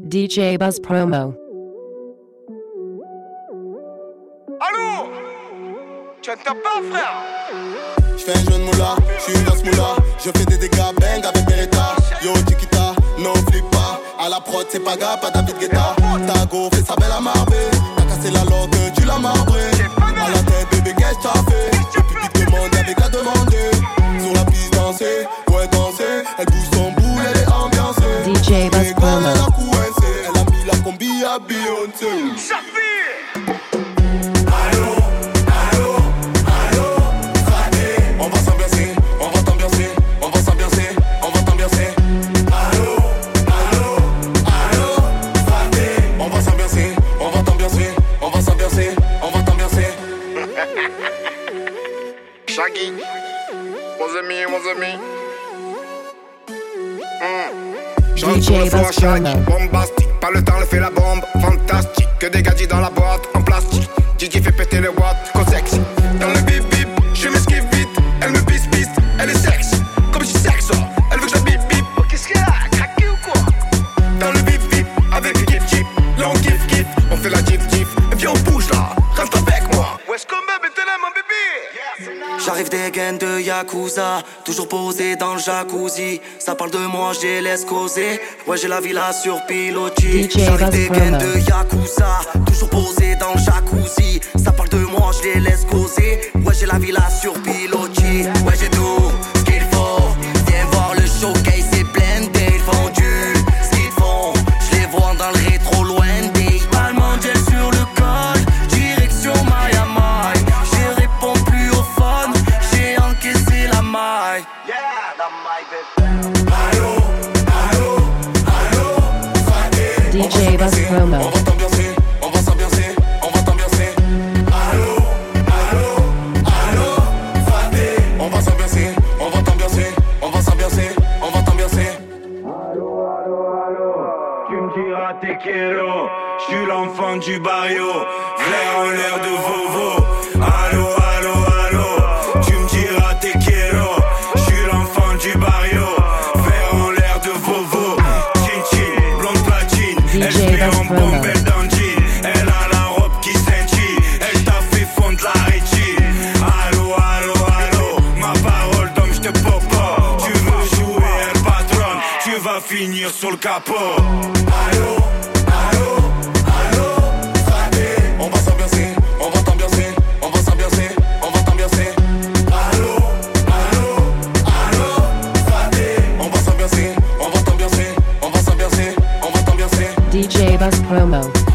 DJ Buzz Promo. Allô? Tu entends pas, frère? J'fais un jeune moula, j'suis dans ce moula. Je fais des dégâts, bang avec Beretta. Yo, Chiquita, non flip pas. À la prod, c'est pas gars, pas David Guetta. Tago fait sa belle à marber. T'as cassé la loque, tu l'as marbré. À la tête, bébé, qu'est-ce que t'as fait? Le public demande, y'avait qu'à demander. Sur la piste, danser, ouais, danser. Elle bouge son boule, elle est ambiancée. DJ Buzz Promo. Elle a coincé, elle a mis la combi à Beyoncé. Shaggy, mon ami. DJ Buzz Promo. Bombastique, pas le temps, le fait la bombe. Fantastique, que des gadgets dans la boîte en plastique. DJ fait péter les watts, trop sexy. Dans le bip bip, je m'esquive vite. Elle me pisse pisse, elle est sexy. Comme je suis sexo, elle veut que je la bip bip. Qu'est-ce qu'elle a, craqué ou quoi? Dans le bip bip, avec le kiff kiff. Là on kiff kiff, on fait la gif gif. Et puis on bouge là, reste avec moi. Où est-ce qu'on me met mon bébé? J'arrive des gaines de Yakuza, toujours posé dans le jacuzzi. Ça parle de moi, je les laisse causer. Ouais, j'ai la villa sur pilotis. J'arrive des gaines de Yakuza, toujours posé dans le jacuzzi. Ça parle de moi, je les laisse causer. Ouais, j'ai la villa sur pilotis. Ouais, j'ai tout ce qu'il faut. Viens voir le showcase, c'est blindé. Ils font ce qu'ils font. Je les vois dans le rétro loin des Allemand gel sur le col. Direction Miami. Je réponds plus au phone. J'ai encaissé la maille. Yeah, la maille, baby. DJ Buzz Promo. On va t'ambiancer, on va s'ambiancer, on va t'ambiancer. Allô, Faté. On va s'ambiancer, on va t'ambiancer, on va s'ambiancer, on va t'ambiancer. Tu me diras te quiero, j'suis l'enfant du barrio, vrai en l'air de Vovo. Allô, tu me diras te quiero, j'suis l'enfant du barrio, vrai en l'air de Vovo. Chin chin, blonde platine, elle fait en bombe, elle dans jean. Elle a la robe qui scintille, elle t'a fait fondre la rétine. Allô, ma parole d'homme j'te popo. Tu veux jouer un patron, tu vas finir sur le capot. On va s'ambiancer, on va t'ambiancer, on va s'ambiancer, on va t'ambiancer. Allô, Faté. On va s'ambiancer, on va t'ambiancer, on va s'ambiancer, on va t'ambiancer. DJ Buzz Promo.